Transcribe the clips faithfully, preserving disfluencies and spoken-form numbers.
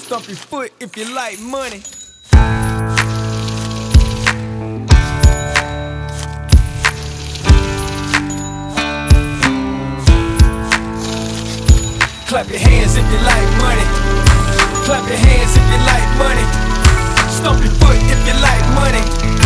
Stomp your foot if you like money. Clap your hands if you like money. Clap your hands if you like money. Stomp your foot if you like money.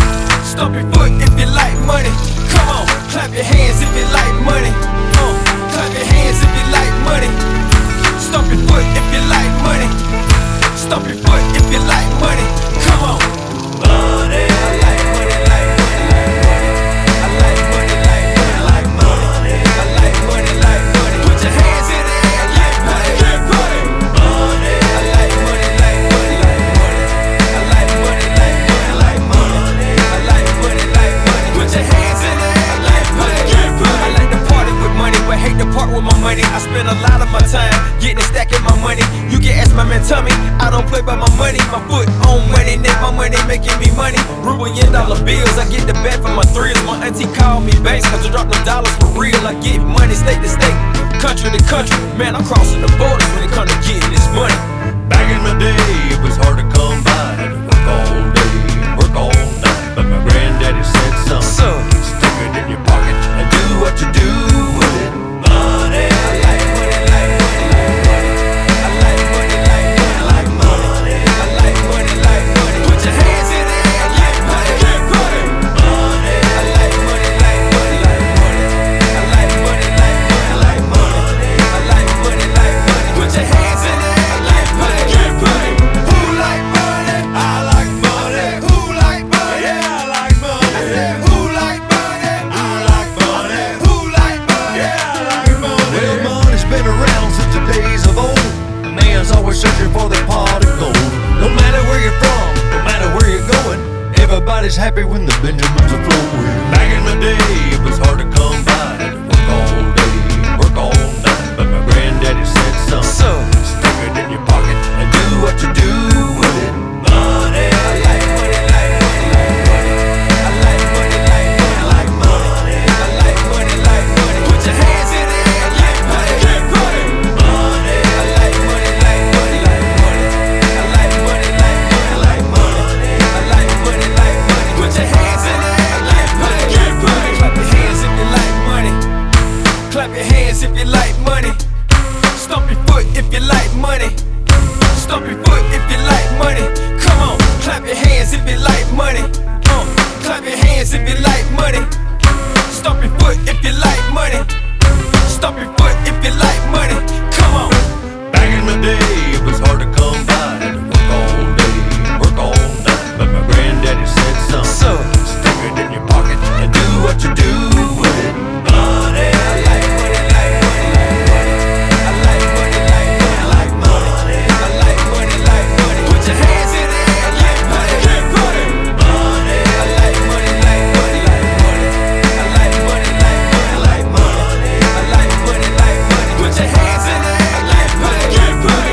Stomp your foot if you like money. Come on, clap your hands if you like money. Uh, clap your hands if you like money. Stomp your foot if you like money. Stomp your foot if you like money. Come on. Money. I like money, like money, like money. I like money, like money, like money. I like money, like money. Put your hands in the air, like money, get money. Money. I like money, like money, like money. I like money, like money, like money. I like money, like money. Put your hands in the air, like money, get money. I like to party with money, but hate to part with my money. I spend a lot of my time getting and stacking my money. You can ask my man Tommy, I don't play by my money. My foot on money, net my money making me money. Ruin dollar bills, I get the bag for my thrills. My auntie called me banks, cause I drop them dollars for real. I get money state to state, country to country. Man, I'm crossing the borders when it comes to getting this money. Back in the day, it was hard to come by. Had to work all day, work all night. But my granddaddy said, son, Son, stick it in your pocket and do what you do with it. Money. I like money, like money, like money. I like money, like money, like money. I like money, like money. Put your hands in the air, like money, get money. Money. I like money, like money, like money. I like money, like money, like money. I like money, like money. Put your hands in the air, like money, get money. Who like money? I like money. Who like money? Yeah, I like money. I said, who like money? I like money. Who like money? Yeah, I like money. Well, money's been around since the days of old. Man's always searching for the pot of gold. No matter where you're from, no matter where you're going, everybody's happy when the Benjamins are flowing. Back in the day, it was hard to come by. Had to work all day, work all night. But my granddaddy said, son, Son, stick it in your pocket and do what you do with it. Money. I like money, like money, I like money, like money, I like money, like money. Put your hands in the air, like money, get money. Money. I like money, like money, like money. I like money, like money, like money. I like money, like money. Put your hands in the air, like money, get money. Clap your hands if you like money. Clap your hands if you like money. Stomp your foot if you like money. Stomp your foot if you like money. Come on, clap your hands if you like money. Uh, clap your hands if you like money. Stomp your foot if you like money. Stomp your foot if you like money. Come on. Back in the day, it was hard to come by. Had to work all day, work all night. But my granddaddy said, son, Son, stick it in your pocket and do what you do with it. Money. I like money, like money, I like money, like money, I like money, like money. Put your hands in the air, like money, get money. Money. I like money, like money, I like money, like money, I like money, like money. Put your hands in the air, like money, get money.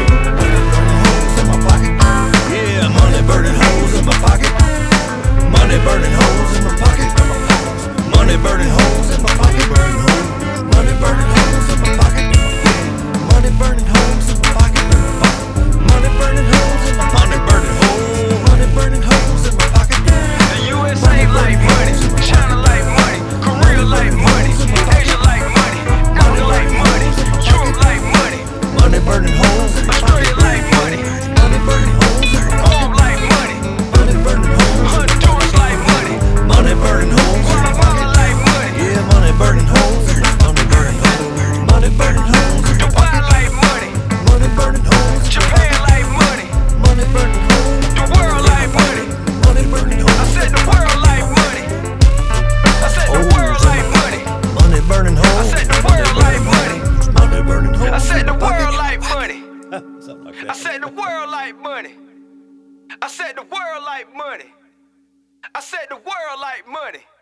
Money burning holes in my pocket. Yeah, money burning holes in my pocket. Money burning holes in my pocket. Money burning holes in my pocket. Money burning holes in my pocket. Money burning holes in my pocket. Money burning holes. Money burning holes in my pocket. The U S A like money, China like money, Korea like money, Asia like money, Africa like money, Europe like money, Money burning holes in my Australia pocket. like money, Money burning holes in my pocket. Guam like money, Money burning holes. Honduras like money, Money burning holes in my Guatemala pocket. like money, Yeah, money burning holes. Money burning holes. Money burning holes in my Dubai pocket. like money, Money burning holes. Japan like money, Money burning holes. the world like money. Money burning I holes. said the world like money. I said the world like money. Money burning holes. I said the world like money. Money burning holes. I said the in my world pocket. like money. Something like I that. said the world like money. I said the world like money. I said the world like money.